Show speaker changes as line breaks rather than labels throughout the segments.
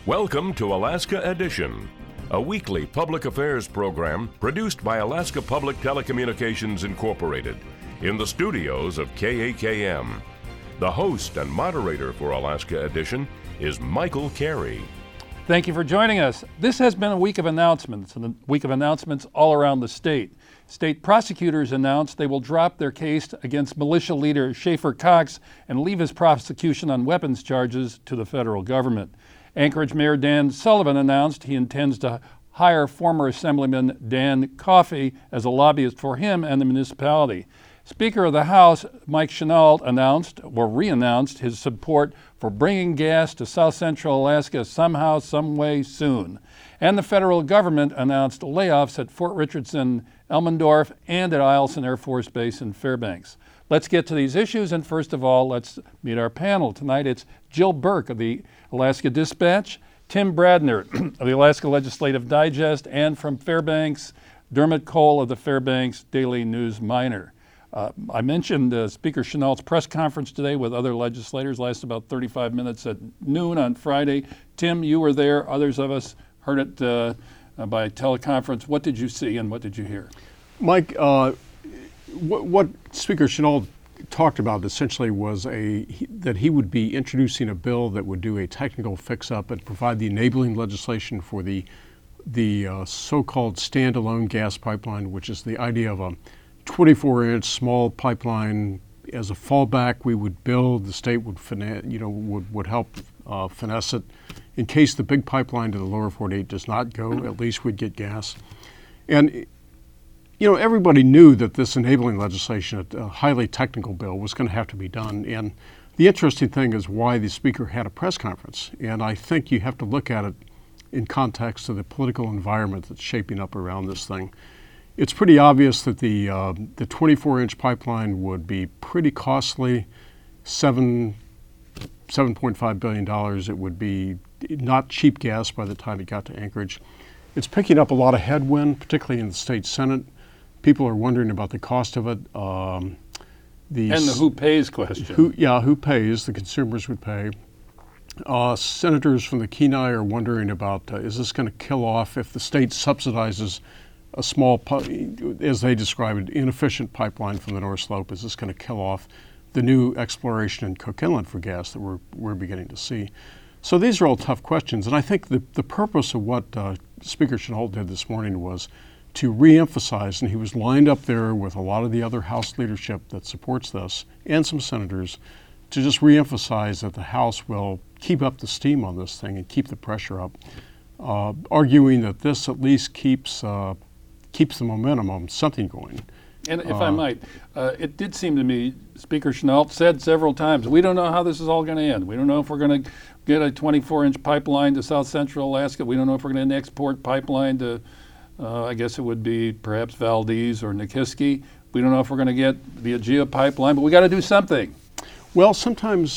Welcome to Alaska Edition, a weekly public affairs program produced by Alaska Public Telecommunications Incorporated in the studios of KAKM. The host and moderator for Alaska Edition is Michael Carey.
Thank you for joining us. This has been a week of announcements, and a week of announcements all around the state. State prosecutors announced they will drop their case against militia leader Schaefer Cox and leave his prosecution on weapons charges to the federal government. Anchorage Mayor Dan Sullivan announced he intends to hire former Assemblyman Dan Coffey as a lobbyist for him and the municipality. Speaker of the House Mike Chenault re-announced his support for bringing gas to South Central Alaska somehow, some way soon. And the federal government announced layoffs at Fort Richardson, Elmendorf, and at Eielson Air Force Base in Fairbanks. Let's get to these issues, and first of all, let's meet our panel. Tonight it's Jill Burke of the Alaska Dispatch, Tim Bradner of the Alaska Legislative Digest, and from Fairbanks, Dermot Cole of the Fairbanks Daily News Miner. I mentioned Speaker Chenault's press conference today with other legislators, lasted about 35 minutes at noon on Friday. Tim, you were there. Others of us heard it by teleconference. What did you see and what did you hear?
Mike, what Speaker Chenault talked about essentially was that he would be introducing a bill that would do a technical fix-up and provide the enabling legislation for the so-called standalone gas pipeline, which is the idea of a 24-inch small pipeline as a fallback. We would build. The state would would help finesse it in case the big pipeline to the lower 48 does not go. At least we'd get gas, and everybody knew that this enabling legislation, a highly technical bill, was going to have to be done. And the interesting thing is why the speaker had a press conference. And I think you have to look at it in context of the political environment that's shaping up around this thing. It's pretty obvious that the 24-inch pipeline would be pretty costly, $7.5 billion. It would be not cheap gas by the time it got to Anchorage. It's picking up a lot of headwind, particularly in the state Senate. People are wondering about the cost of it.
And the who pays question.
Who pays? The consumers would pay. Senators from the Kenai are wondering about, is this going to kill off if the state subsidizes a small, as they describe it, inefficient pipeline from the North Slope? Is this going to kill off the new exploration in Cook Inlet for gas that we're beginning to see? So these are all tough questions, and I think the purpose of what Speaker Chenault did this morning was to reemphasize, and he was lined up there with a lot of the other House leadership that supports this, and some senators, to just reemphasize that the House will keep up the steam on this thing and keep the pressure up, arguing that this at least keeps the momentum on something going.
And if I might, it did seem to me, Speaker Chenault said several times, we don't know how this is all going to end. We don't know if we're going to get a 24-inch pipeline to South Central Alaska. We don't know if we're going to export pipeline to, I guess it would be perhaps Valdez or Nikiski. We don't know if we're going to get the Agea pipeline, but we got to do something.
Well, sometimes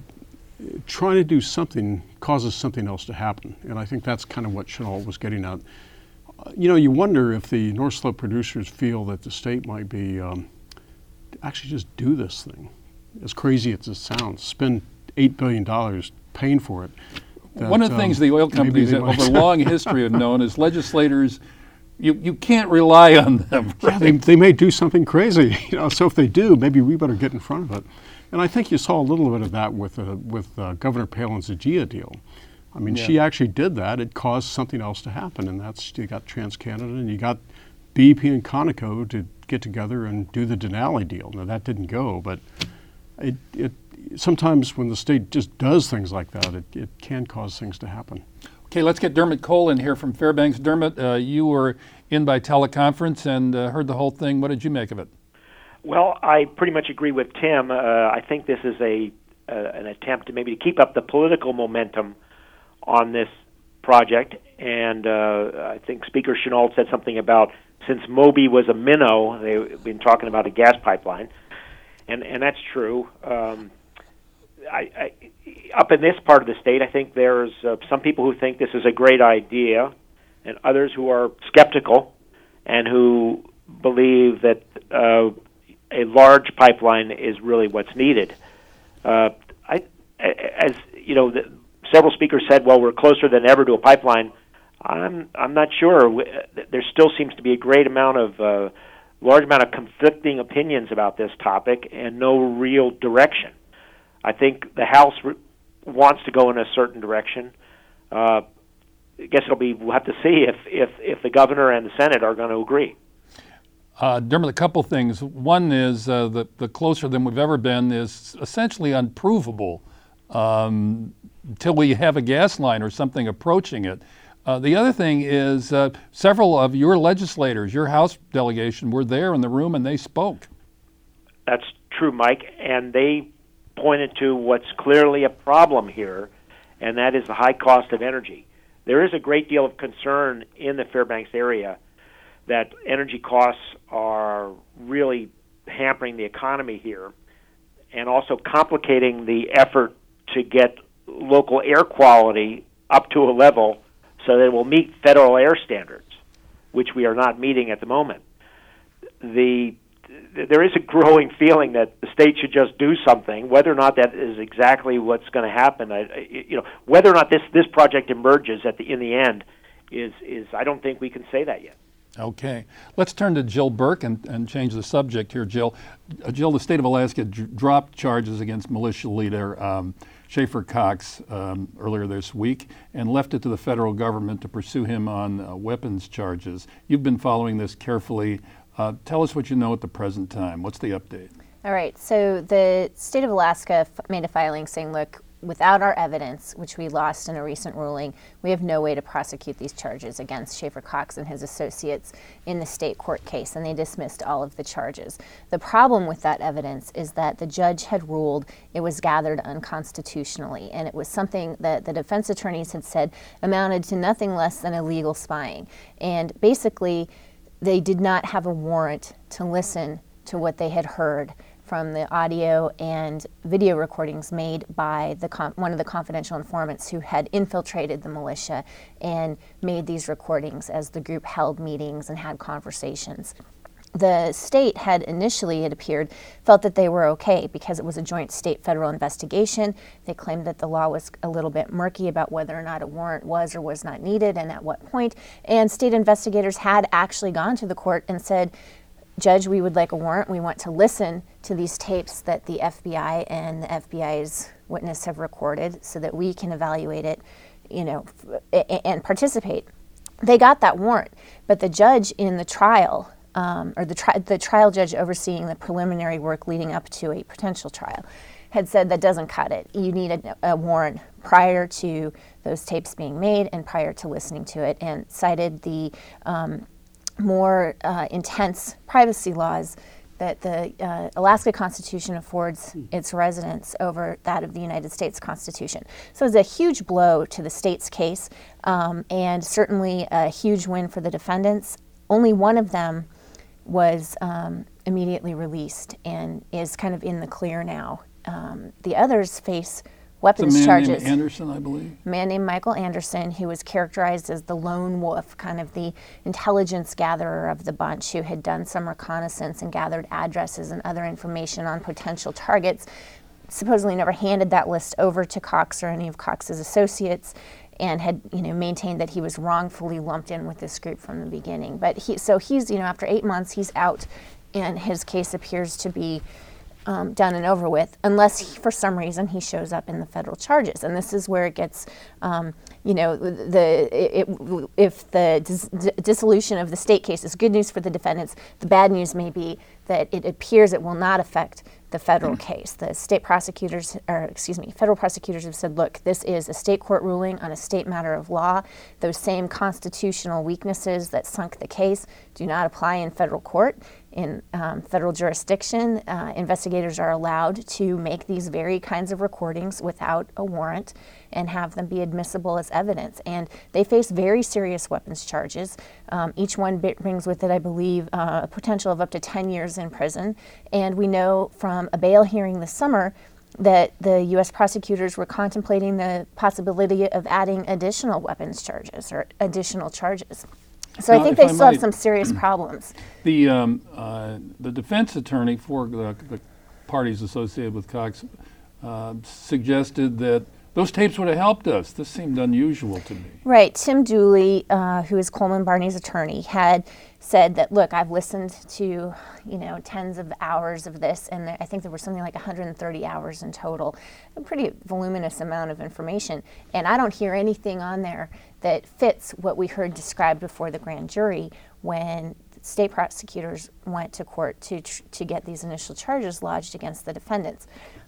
trying to do something causes something else to happen, and I think that's kind of what Chenault was getting at. You wonder if the North Slope producers feel that the state might be actually just do this thing, as crazy as it sounds, spend $8 billion paying for it.
One of the things the oil companies over a long history have known is legislators, you can't rely on them. Right?
Yeah, they may do something crazy. So if they do, maybe we better get in front of it. And I think you saw a little bit of that with Governor Palin's Agea deal. I mean, She actually did that. It caused something else to happen, and that's you got TransCanada and you got BP and Conoco to get together and do the Denali deal. Now, that didn't go, but it sometimes when the state just does things like that, it can cause things to happen.
Okay, let's get Dermot Cole in here from Fairbanks. Dermot, you were in by teleconference and heard the whole thing. What did you make of it?
Well, I pretty much agree with Tim. I think this is an attempt to keep up the political momentum on this project, and I think Speaker Chenault said something about since Moby was a minnow, they've been talking about a gas pipeline, and that's true. Up in this part of the state, I think there's some people who think this is a great idea, and others who are skeptical and who believe that a large pipeline is really what's needed. several speakers said, well, we're closer than ever to a pipeline. I'm not sure. There still seems to be a large amount of conflicting opinions about this topic and no real direction. I think the House wants to go in a certain direction. I guess we'll have to see if the governor and the Senate are going to agree.
Dermot, a couple things. One is the closer than we've ever been is essentially unprovable until we have a gas line or something approaching it. The other thing is several of your legislators, your House delegation, were there in the room and they spoke.
That's true, Mike, and they pointed to what's clearly a problem here, and that is the high cost of energy. There is a great deal of concern in the Fairbanks area that energy costs are really hampering the economy here and also complicating the effort to get local air quality up to a level so that it will meet federal air standards, which we are not meeting at the moment. There is a growing feeling that the state should just do something. Whether or not that is exactly what's going to happen, whether or not this project emerges in the end is I don't think we can say that yet.
Okay. Let's turn to Jill Burke and change the subject here, Jill. Jill, the state of Alaska dropped charges against militia leader Schaefer Cox earlier this week and left it to the federal government to pursue him on weapons charges. You've been following this carefully. Tell us what you know at the present time. What's the update?
All right. So the state of Alaska made a filing saying, look, without our evidence, which we lost in a recent ruling, we have no way to prosecute these charges against Schaefer Cox and his associates in the state court case, and they dismissed all of the charges. The problem with that evidence is that the judge had ruled it was gathered unconstitutionally, and it was something that the defense attorneys had said amounted to nothing less than illegal spying. And basically, they did not have a warrant to listen to what they had heard from the audio and video recordings made by one of the confidential informants who had infiltrated the militia and made these recordings as the group held meetings and had conversations. The state had initially, it appeared, felt that they were okay because it was a joint state-federal investigation. They claimed that the law was a little bit murky about whether or not a warrant was or was not needed and at what point. And state investigators had actually gone to the court and said, Judge, we would like a warrant. We want to listen to these tapes that the FBI and the FBI's witness have recorded so that we can evaluate it, and participate. They got that warrant, but the judge in the trial, the trial judge overseeing the preliminary work leading up to a potential trial, had said that doesn't cut it. You need a warrant prior to those tapes being made and prior to listening to it, and cited the more intense privacy laws that the Alaska Constitution affords its residents over that of the United States Constitution. So it's a huge blow to the state's case, and certainly a huge win for the defendants. Only one of them was immediately released and is kind of in the clear now. The others face weapons charges.
Named Anderson, I believe.
A man named Michael Anderson, who was characterized as the lone wolf, kind of the intelligence gatherer of the bunch, who had done some reconnaissance and gathered addresses and other information on potential targets, supposedly never handed that list over to Cox or any of Cox's associates, and had maintained that he was wrongfully lumped in with this group from the beginning. But he's after 8 months, he's out, and his case appears to be done and over with, unless for some reason he shows up in the federal charges. And this is where it gets, if the dissolution of the state case is good news for the defendants, the bad news may be that it appears it will not affect the federal case. The federal prosecutors have said, look, this is a state court ruling on a state matter of law. Those same constitutional weaknesses that sunk the case do not apply in federal court. In federal jurisdiction, investigators are allowed to make these very kinds of recordings without a warrant and have them be admissible as evidence. And they face very serious weapons charges. Each one brings with it, I believe, a potential of up to 10 years in prison. And we know from a bail hearing this summer that the U.S. prosecutors were contemplating the possibility of adding additional weapons charges or additional charges. So now, I think they still have some serious problems.
The defense attorney for the parties associated with Cox suggested that Those tapes would have helped us. This seemed unusual to me.
Right. Tim Dooley, who is Coleman Barney's attorney, had said that, look, I've listened to, tens of hours of this, and I think there were something like 130 hours in total, a pretty voluminous amount of information, and I don't hear anything on there that fits what we heard described before the grand jury when state prosecutors went to court to get these initial charges lodged against the defendants.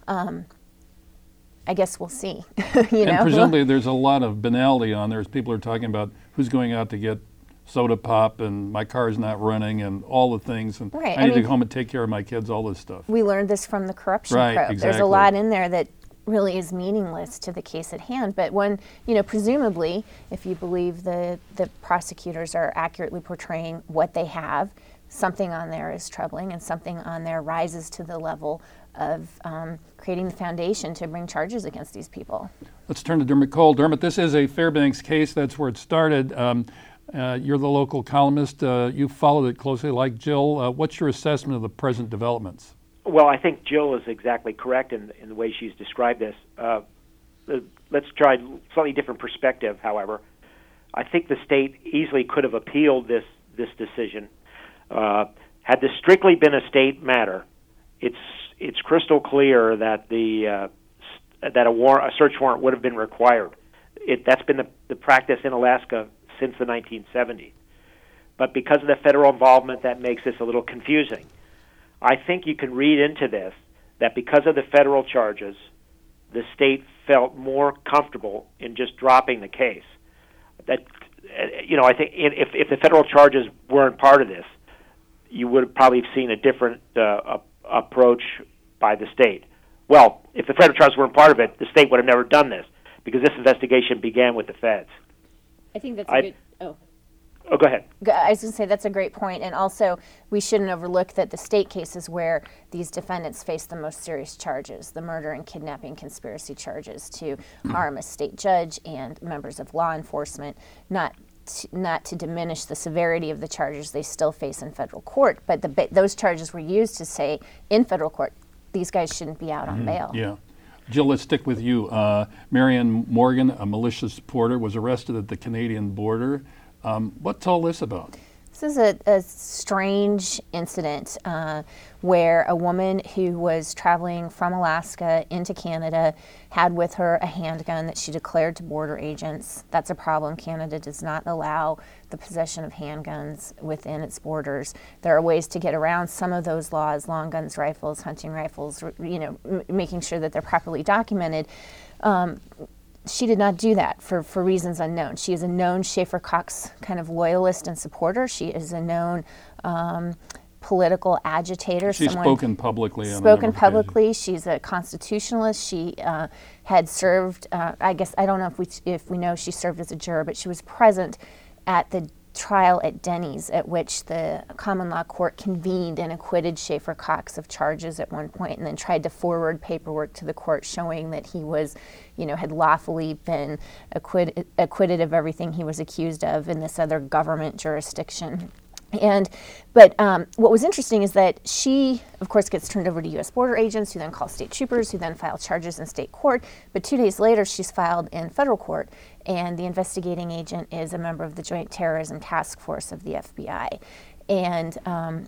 I guess we'll see.
And presumably there's a lot of banality on there as people are talking about who's going out to get soda pop and my car's not running and all the things and
right.
I need to go home and take care of my kids, all this stuff.
We learned this from the corruption
right,
probe.
Exactly.
There's a lot in there that really is meaningless to the case at hand. But when, presumably, if you believe the prosecutors are accurately portraying what they have, something on there is troubling and something on there rises to the level of creating the foundation to bring charges against these people.
Let's turn to Dermot Cole. Dermot, this is a Fairbanks case. That's where it started. You're the local columnist. You followed it closely like Jill. What's your assessment of the present developments?
Well, I think Jill is exactly correct in the way she's described this. Let's try a slightly different perspective, however. I think the state easily could have appealed this decision. Had this strictly been a state matter, it's crystal clear that a search warrant would have been required. That's been the practice in Alaska since the 1970s. But because of the federal involvement, that makes this a little confusing. I think you can read into this that because of the federal charges, the state felt more comfortable in just dropping the case. That, I think if the federal charges weren't part of this, you would have probably seen a different approach by the state. Well, if the federal charges weren't part of it, the state would have never done this because this investigation began with the feds.
I think that's a good...
Oh, go ahead.
I was going to say that's a great point, and also we shouldn't overlook that the state cases where these defendants face the most serious charges, the murder and kidnapping conspiracy charges to harm a state judge and members of law enforcement, not to diminish the severity of the charges they still face in federal court, but those charges were used to say in federal court, these guys shouldn't be out on bail.
Yeah. Jill, let's stick with you. Marianne Morgan, a militia supporter, was arrested at the Canadian border. What's all this about?
This is a strange incident where a woman who was traveling from Alaska into Canada had with her a handgun that she declared to border agents. That's a problem. Canada does not allow the possession of handguns within its borders. There are ways to get around some of those laws, long guns, rifles, hunting rifles, making sure that they're properly documented. She did not do that for reasons unknown. She is a known Schaefer Cox kind of loyalist and supporter. She is a known political agitator.
She's spoken publicly.
She's a constitutionalist. She had served, I don't know if we know she served as a juror, but she was present at the trial at Denny's, at which the common law court convened and acquitted Schaefer Cox of charges at one point, and then tried to forward paperwork to the court showing that he was, had lawfully been acquitted of everything he was accused of in this other government jurisdiction. But what was interesting is that she, of course, gets turned over to U.S. border agents who then call state troopers who then file charges in state court. But 2 days later, she's filed in federal court, and the investigating agent is a member of the Joint Terrorism Task Force of the FBI. And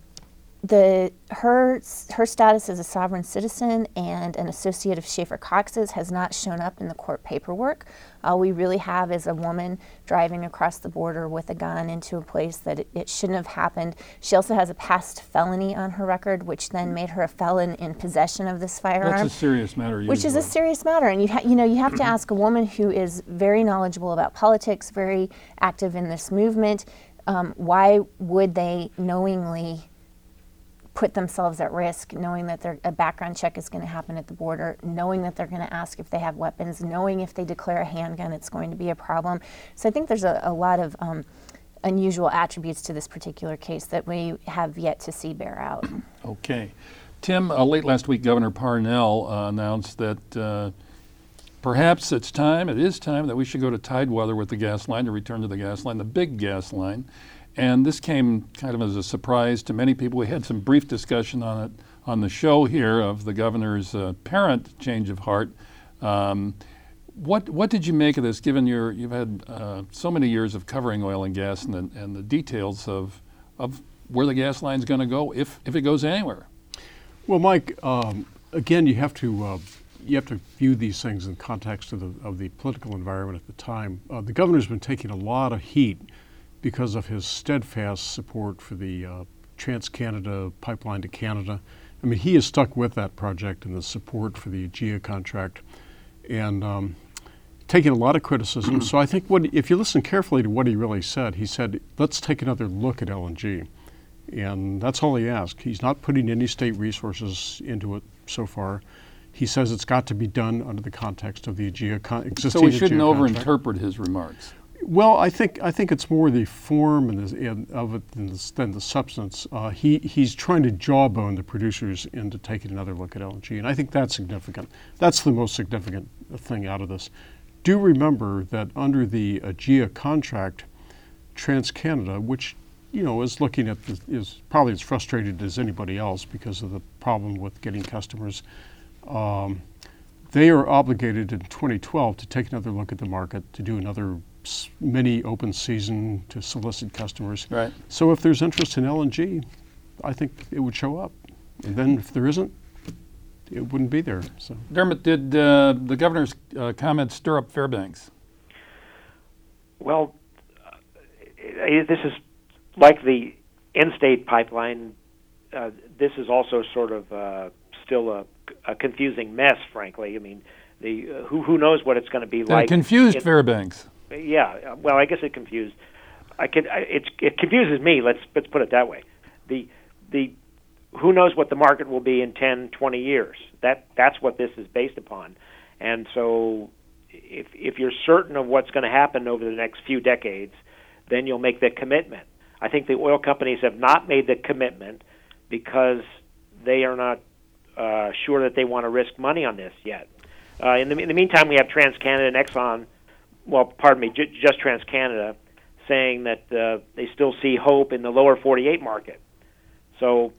her status as a sovereign citizen and an associate of Schaefer Cox's has not shown up in the court paperwork. All we really have is a woman driving across the border with a gun into a place that it shouldn't have happened. She also has a past felony on her record, which then made her a felon in possession of this firearm.
That's a serious matter.
Which is a serious matter, and you have to ask a woman who is very knowledgeable about politics, very active in this movement, why would they knowingly put themselves at risk, knowing that a background check is going to happen at the border, knowing that they're going to ask if they have weapons, knowing if they declare a handgun it's going to be a problem. So I think there's a lot of unusual attributes to this particular case that we have yet to see bear out.
Okay. Tim, late last week, Governor Parnell announced that perhaps it is time that we should go to Tidewater with the gas line, to return to the gas line, the big gas line. And this came kind of as a surprise to many people. We had some brief discussion on it on the show here of the governor's apparent change of heart. What did you make of this, given you've had so many years of covering oil and gas and the details of where the gas line's going to go, if it goes anywhere?
Well, Mike, again, you have to view these things in context of the political environment at the time. The governor's been taking a lot of heat because of his steadfast support for the Trans-Canada pipeline to Canada. I mean, he has stuck with that project and the support for the AGEA contract, and taking a lot of criticism. So I think if you listen carefully to what he really said, he said, let's take another look at LNG. And that's all he asked. He's not putting any state resources into it so far. He says it's got to be done under the context of the existing AGEA contract.
So we shouldn't overinterpret his remarks.
Well, I think it's more the form of it than the substance. He's trying to jawbone the producers into taking another look at LNG, and I think that's significant. That's the most significant thing out of this. Do remember that under the AGEA contract, TransCanada, which is looking at is probably as frustrated as anybody else because of the problem with getting customers. They are obligated in 2012 to take another look at the market, to do another mini open season to solicit customers.
Right.
So if there's interest in LNG, I think it would show up. And then if there isn't, it wouldn't be there. So,
Dermot, did the governor's comments stir up Fairbanks?
Well, this is like the in-state pipeline. This is also sort of still a confusing mess, frankly. I mean, who knows what it's going to be like?
Confused Fairbanks.
Yeah, well, I guess it confused. It confuses me. Let's put it that way. The who knows what the market will be in 10, 20 years? That's what this is based upon. And so, if you're certain of what's going to happen over the next few decades, then you'll make the commitment. I think the oil companies have not made the commitment because they are not sure that they want to risk money on this yet. In the meantime, we have TransCanada and Exxon. Well, pardon me, just TransCanada, saying that they still see hope in the lower 48 market. So,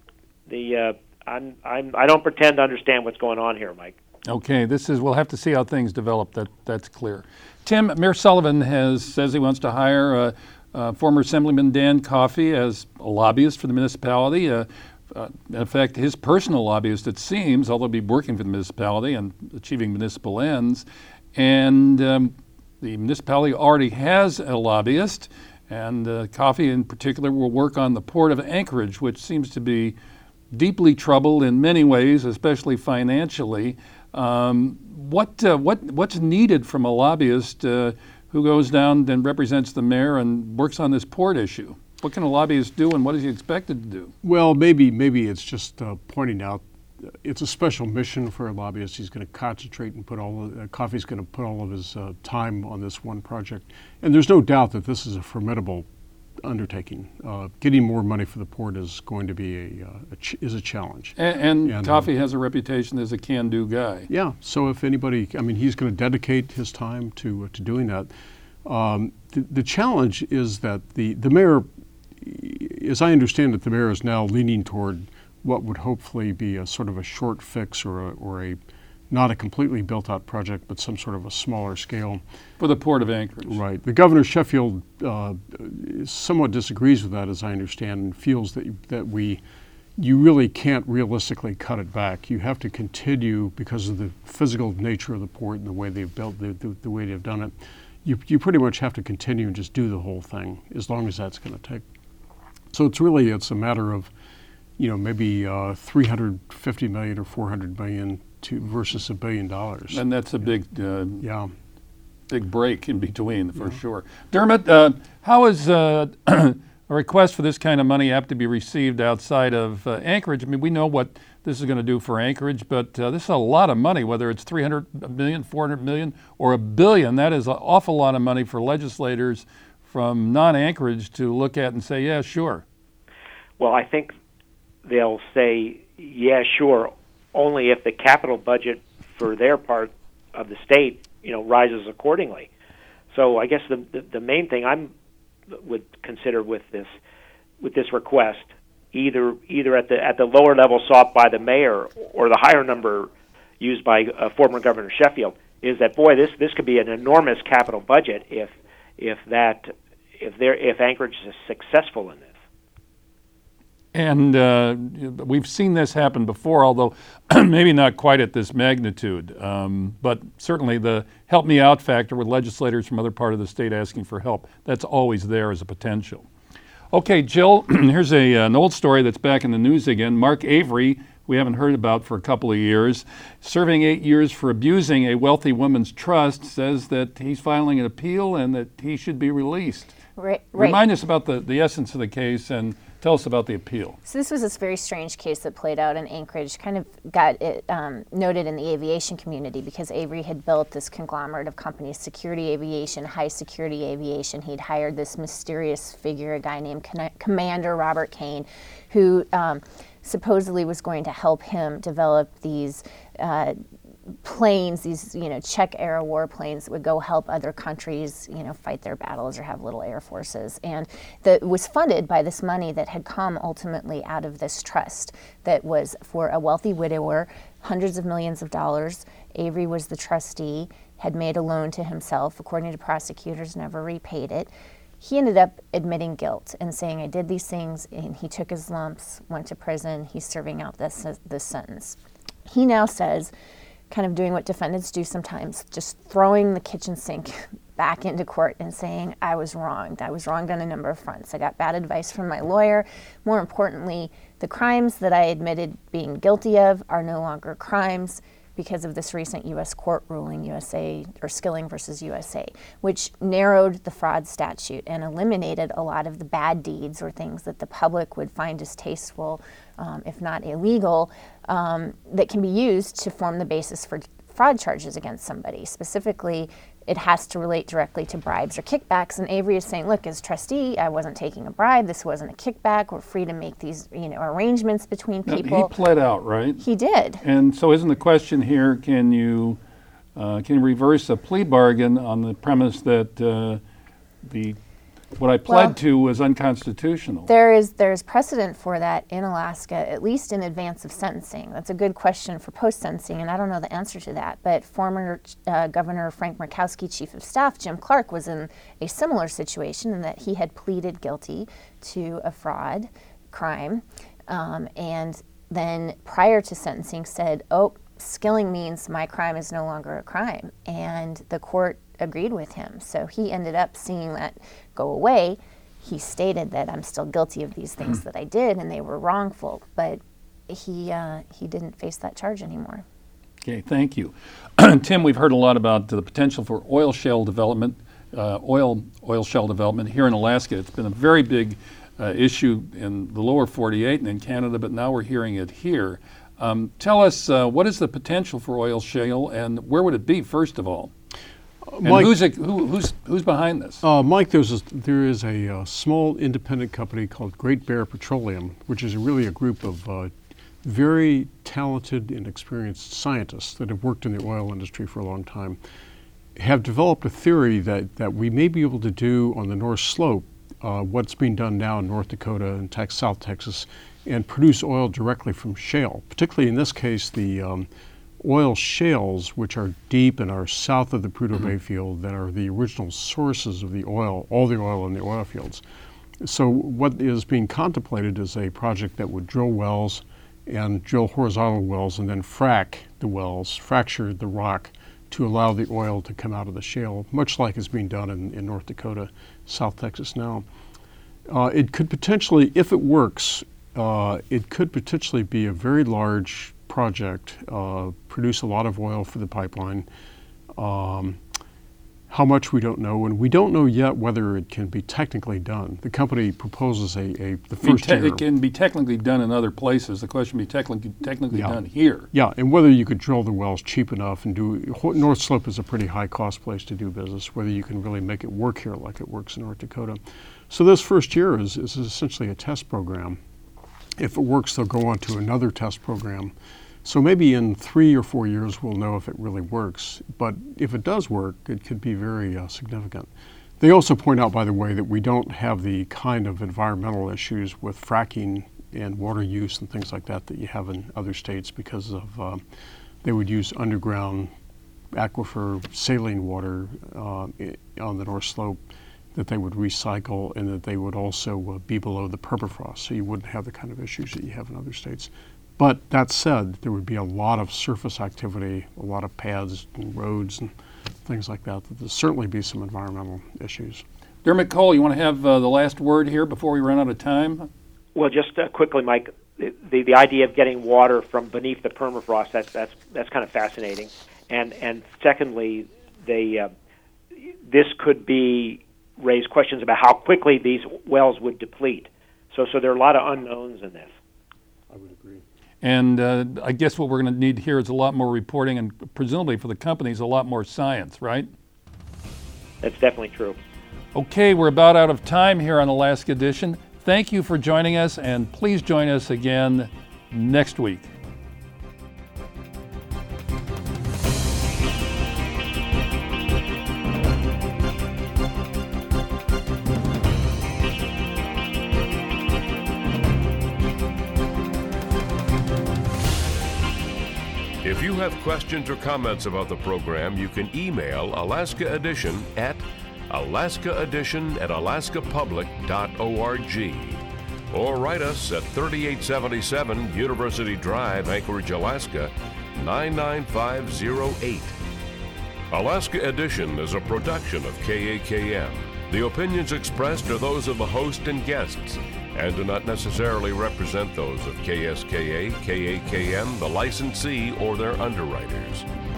I don't pretend to understand what's going on here, Mike.
Okay, we'll have to see how things develop. That's clear. Tim, Mayor Sullivan says he wants to hire former Assemblyman Dan Coffey as a lobbyist for the municipality. In fact, his personal lobbyist, it seems, although he'll be working for the municipality and achieving municipal ends. And the municipality already has a lobbyist, and Coffey in particular will work on the Port of Anchorage, which seems to be deeply troubled in many ways, especially financially. What's needed from a lobbyist who goes down and represents the mayor and works on this port issue? What can a lobbyist do, and what is he expected to do?
Well, maybe it's just pointing out it's a special mission for a lobbyist. He's going to concentrate and Coffey's going to put all of his time on this one project. And there's no doubt that this is a formidable undertaking. Getting more money for the port is going to be a challenge.
And Coffey has a reputation as a can-do guy.
Yeah. So if anybody, he's going to dedicate his time to doing that. The challenge is that the mayor, as I understand it, the mayor is now leaning toward what would hopefully be a sort of a short fix or a not a completely built-out project, but some sort of a smaller scale.
For the Port of Anchorage.
Right. The governor of Sheffield somewhat disagrees with that, as I understand, and feels that you really can't realistically cut it back. You have to continue, because of the physical nature of the port and the way they've built the way they've done it. You pretty much have to continue and just do the whole thing, as long as that's going to take. So it's a matter of, maybe $350 million or $400 million versus $1 billion.
And that's a big, big break in between, for sure. Dermot, how is a request for this kind of money apt to be received outside of Anchorage? We know what this is going to do for Anchorage, but this is a lot of money, whether it's $300 million, $400 million, or $1 billion. That is an awful lot of money for legislators from non-Anchorage to look at and say, yeah, sure.
Well, I think they'll say, yeah, sure, only if the capital budget for their part of the state, rises accordingly. So I guess the main thing would consider with this request, either at the lower level sought by the mayor or the higher number used by former Governor Sheffield, is that, boy, this could be an enormous capital budget if Anchorage is successful in this.
And we've seen this happen before, although maybe not quite at this magnitude. But certainly the help me out factor with legislators from other part of the state asking for help, that's always there as a potential. Okay, Jill, here's an old story that's back in the news again. Mark Avery, we haven't heard about for a couple of years, serving 8 years for abusing a wealthy woman's trust, says that he's filing an appeal and that he should be released.
Right.
Remind us about the essence of the case and tell us about the appeal.
So this was this very strange case that played out in Anchorage, kind of got it noted in the aviation community because Avery had built this conglomerate of companies, Security Aviation, High Security Aviation. He'd hired this mysterious figure, a guy named Commander Robert Kane, who supposedly was going to help him develop these planes, these Czech era warplanes that would go help other countries, fight their battles or have little air forces, and that was funded by this money that had come ultimately out of this trust that was for a wealthy widower, hundreds of millions of dollars. Avery was the trustee, had made a loan to himself, according to prosecutors, never repaid it. He ended up admitting guilt and saying, I did these things, and he took his lumps, went to prison, he's serving out this sentence. He now says, kind of doing what defendants do sometimes, just throwing the kitchen sink back into court and saying, I was wronged. I was wronged on a number of fronts. I got bad advice from my lawyer. More importantly, the crimes that I admitted being guilty of are no longer crimes because of this recent U.S. court ruling, USA, or Skilling versus USA, which narrowed the fraud statute and eliminated a lot of the bad deeds or things that the public would find distasteful, if not illegal, that can be used to form the basis for fraud charges against somebody. Specifically, it has to relate directly to bribes or kickbacks. And Avery is saying, look, as trustee, I wasn't taking a bribe. This wasn't a kickback. We're free to make these, arrangements between people.
Now, he pled out, right?
He did.
And so isn't the question here, can you reverse a plea bargain on the premise that what I pled to was unconstitutional?
There's precedent for that in Alaska, at least in advance of sentencing. That's a good question for post-sentencing, and I don't know the answer to that. But former Governor Frank Murkowski, Chief of Staff Jim Clark, was in a similar situation in that he had pleaded guilty to a fraud crime, and then prior to sentencing said, Skilling means my crime is no longer a crime. And the court agreed with him. So he ended up seeing that go away. He stated that I'm still guilty of these things that I did and they were wrongful, but he didn't face that charge anymore.
Okay, thank you. Tim, we've heard a lot about the potential for oil shale development, oil shale development here in Alaska. It's been a very big issue in the lower 48 and in Canada, but now we're hearing it here. Tell us, what is the potential for oil shale, and where would it be, first of all? And
Mike,
who's behind this?
Mike, there is a small independent company called Great Bear Petroleum, which is really a group of very talented and experienced scientists that have worked in the oil industry for a long time, have developed a theory that we may be able to do on the North Slope what's being done now in North Dakota and South Texas, and produce oil directly from shale. Particularly in this case, the oil shales, which are deep and are south of the Prudhoe Bay field, that are the original sources of the oil, all the oil in the oil fields. So what is being contemplated is a project that would drill wells and drill horizontal wells and then frack the wells, fracture the rock to allow the oil to come out of the shale, much like is being done in North Dakota, South Texas now. It could potentially, if it works, it could potentially be a very large project, produce a lot of oil for the pipeline. How much we don't know, and we don't know yet whether it can be technically done. The company proposes the first year.
It can be technically done in other places. The question would be technically done here.
Yeah, and whether you could drill the wells cheap enough and do. North Slope is a pretty high cost place to do business, whether you can really make it work here like it works in North Dakota. So this first year is essentially a test program. If it works, they'll go on to another test program. So maybe in 3 or 4 years, we'll know if it really works. But if it does work, it could be very significant. They also point out, by the way, that we don't have the kind of environmental issues with fracking and water use and things like that you have in other states because of they would use underground aquifer saline water on the North Slope that they would recycle, and that they would also be below the permafrost, so you wouldn't have the kind of issues that you have in other states. But that said, there would be a lot of surface activity, a lot of paths and roads and things like that. There'd certainly be some environmental issues.
Dermot Cole, you want to have the last word here before we run out of time?
Well, just quickly, Mike, the idea of getting water from beneath the permafrost, that's kind of fascinating. And secondly, this could raise questions about how quickly these wells would deplete. So there are a lot of unknowns in this.
I would agree.
And I guess what we're going to need here is a lot more reporting, and presumably for the companies, a lot more science, right?
That's definitely true.
Okay, we're about out of time here on Alaska Edition. Thank you for joining us, and please join us again next week.
If you have questions or comments about the program, you can email Alaska Edition at alaskaedition@alaskapublic.org or write us at 3877 University Drive, Anchorage, Alaska, 99508. Alaska Edition is a production of KAKM. The opinions expressed are those of the host and guests and do not necessarily represent those of KSKA, KAKM, the licensee, or their underwriters.